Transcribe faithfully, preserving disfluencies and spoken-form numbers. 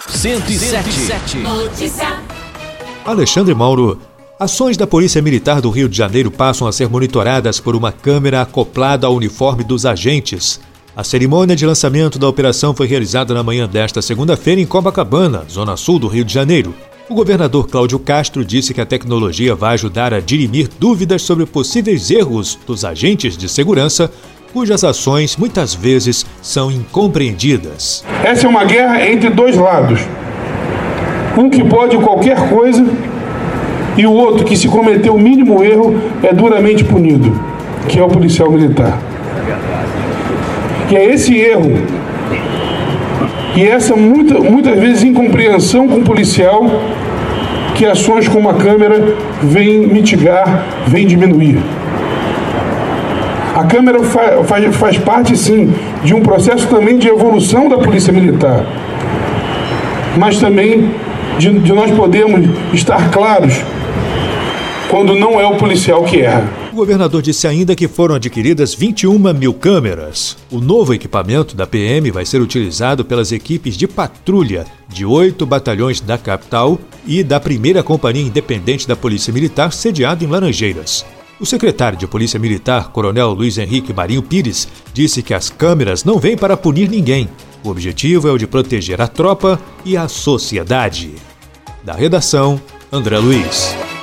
cento e sete. Notícia. Alexandre Mauro. Ações da Polícia Militar do Rio de Janeiro passam a ser monitoradas por uma câmera acoplada ao uniforme dos agentes. A cerimônia de lançamento da operação foi realizada na manhã desta segunda-feira em Copacabana, zona sul do Rio de Janeiro. O governador Cláudio Castro disse que a tecnologia vai ajudar a dirimir dúvidas sobre possíveis erros dos agentes de segurança, cujas ações muitas vezes são incompreendidas. Essa é uma guerra entre dois lados. Um que pode qualquer coisa e o outro que, se cometer o mínimo erro, é duramente punido, que é o policial militar. E é esse erro e essa muita, muitas vezes incompreensão com o policial que ações como a câmera vêm mitigar, vêm diminuir. A câmera fa faz, faz parte, sim, de um processo também de evolução da Polícia Militar, mas também de, de nós podermos estar claros quando não é o policial que erra. O governador disse ainda que foram adquiridas vinte e uma mil câmeras. O novo equipamento da P M vai ser utilizado pelas equipes de patrulha de oito batalhões da capital e da primeira Companhia Independente da Polícia Militar, sediada em Laranjeiras. O secretário de Polícia Militar, Coronel Luiz Henrique Marinho Pires, disse que as câmeras não vêm para punir ninguém. O objetivo é o de proteger a tropa e a sociedade. Da redação, André Luiz.